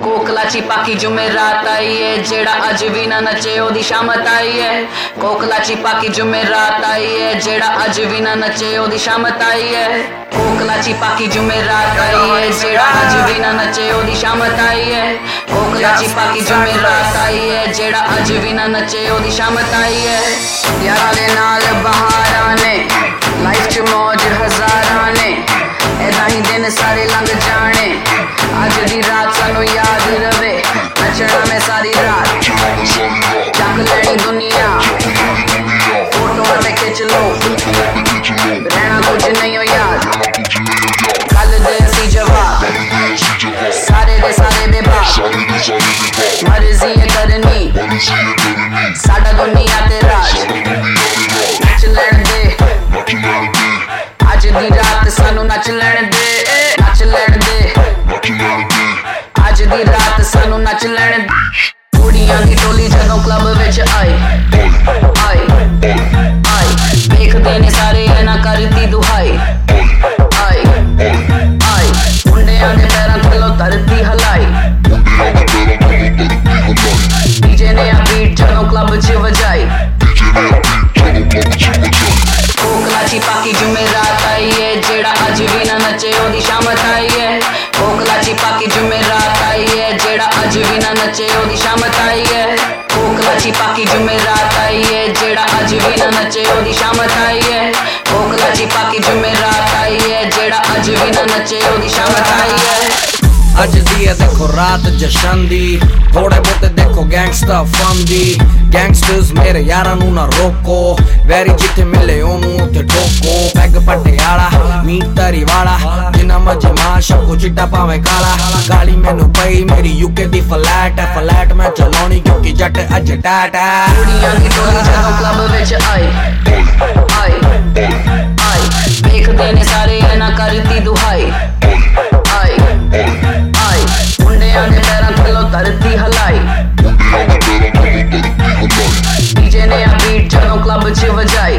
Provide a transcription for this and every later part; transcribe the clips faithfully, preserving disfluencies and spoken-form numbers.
कोकलाची पाकी जुमेरात आई है जेड़ा अज भी ना नचे ओदी शामत आई है। कोकलाची पाकी जुमेरात आई है जेड़ा अज भी ना नचे ओदी शामत आई है। कोकलाची पाकी जुमेरात आई है जेड़ा अज भी ना नचे ओदी शामत आई है। कोकलाची पाकी जुमेरात आई है जेड़ा अज भी ना नचे ओदी शामत आई है। यारां दे नाल बहारां ने लाइफ च मौज हजारां ने ऐदा ही दिन सारे लंघ जाने अज दी रात सानू याद रवे नचना में सारी रात चक लैनी दुनिया फोटो में खिंच लो रहना कुछ नहीं हो याद कल दे सी जवाब सारे दे सारे बेबाक मर्जी है करनी साडा दुनिया ते राज नच लैन दे अज दी रात सानू नच लैन दे नच लैन दे अज दी रात सानू नच लैन कुड़ियां दी टोली जदों क्लब विच आई आई आई देखदे ने सारे ना करदी दुहाई आई आई मुंडियां दे पैरां थल्लों धरती हलाई डीजे ने आ बीट जदों क्लब च वजाई कोकलाची पाकी जुमेरात आई है जेड़ा अज भी ना नचे ओदी शामत आई है। कोकलाची पाकी जुमेरात आई है जेड़ा अज भी ना नचे ओदी शामत आई है। कोकलाची पाकी जुमेरात आई है जेड़ा अज भी ना नचे ओदी शामत आई है। कोकलाची पाकी जुमेरात आई है जेड़ा अज भी ना नचे ओदी शामत आई है। अज दी है देखो रात जशन दी थोड़े बहुते देखो गैंगस्टर फन दी गैंगस्टर्स मेरे यारां नू ना रोको वैरी जिथे मिले ओनू उथे ठोको पैग पटियाला मीट तरी वाला जिन्ना मर्जी मार शको चिट्टा पावे काला काली मैनू पई मेरी यूके दी फ्लैट है फ्लैट मैं चलाउणी क्योंकि जट अज टैट है। कुड़ियां दी टोली जदों क्लब विच आई आई आई देखदे ने सारे ना करदी दुहाई आई आई मुंडियां दे पैरां थल्लों धरती हलाई डीजे ने आ बीट जदों क्लब च वजाई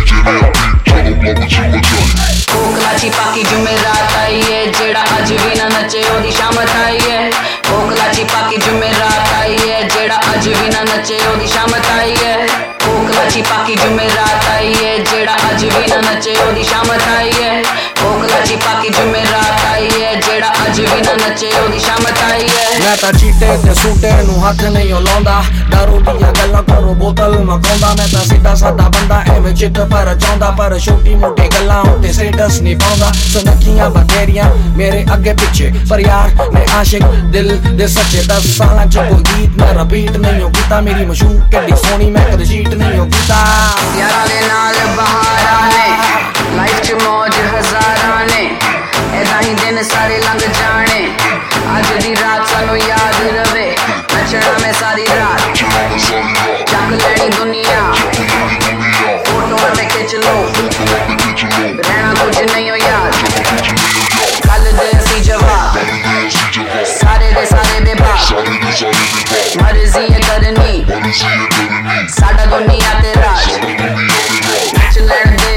कोकलाची पाकी जुमेरात आई है जेड़ा अज भी ना नचे ओदी शामत आई है। कोकलाची पाकी जुमेरात आई है जेड़ा अज भी ना नचे ओदी शामत आई है। कोकलाची पाकी जुमेरात आई है जेड़ा अज भी ना नचे ओदी शामत आई है। कोकलाची पाकी जुमेरात आई है जेड़ा अज भी ना नचे ओदी शामत आई है। मैं ता चीटे ते सूटे नू हथ नहीं लाउंदा दारू दियां गल्लां करो बोतल मकाउंदा मैं ता सीधा सादा बंदा एवें चित पर चाहुंदा पर छोटी मोटी गल्लां उत्ते स्टेटस नहीं पाउंदा सुनखियां बथेरियां मेरे अगे पिछे पर यार मैं आशिक दिल दे सच्चे दस सालां च कोई गीत मैं रिपीट नहीं हो कीता मेरी मशहूर कड्डी सोनी मैं कदे चीट नहीं हो कीता। यारां दे नाल बहारां ने लाइफ च मौज हजारां ने ऐदा ही दिन सारे लंघ जाने अज दी रात सानू याद रवे नचना में सारी रात चक लैनी दुनिया फोटो में खिंच लो रहना कुछ नहीं हो याद कल दे सी जवाब सारे दे सारे बेबाक मर्जी है करनी साडा दुनिया ते राज नच लैन दे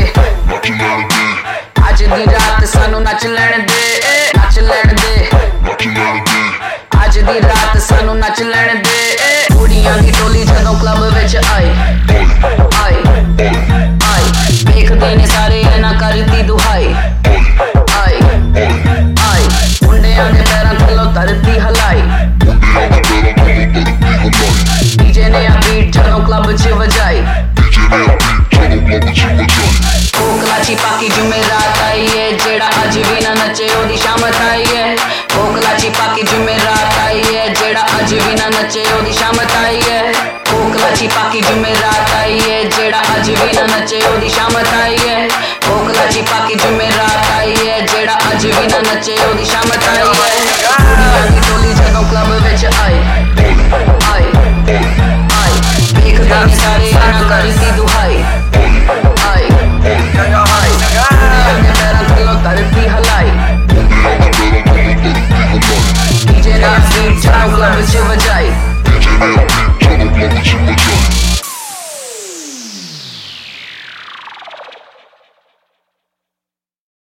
अज दी रात सानू नच लैन दे नच लैन दे अज दी रात सानू नच लैन दे कुड़ियां दी टोली जदों क्लब विच आई आई आई देखदे ने सारे ना करदी दुहाई आई आई मुंडियां दे पैरां थल्लों धरती हलाई डीजे ने आ बीट जदों क्लब च वजाई कोकलाची पाकी जुमेरात आई है जेड़ा अज भी ना नचे ओदी शामत आई है। कोकलाची पाकी जुमेरात आई है जेड़ा अज भी ना नचे ओदी शामत आई है। कोकलाची पाकी जुमेरात आई है जेड़ा अज भी ना नचे ओदी शामत आई है। कोकलाची पाकी जुमेरात आई है जेड़ा अज भी ना नचे ओदी शामत आई है। कुड़ियां दी टोली जदों क्लब विच आई आई आई देखदे ने सारे ना करदी दुहाई आई आई मुंडियां दे पैरां थल्लों धरती हलाई डीजे ने बीट जदों क्लब च वजाई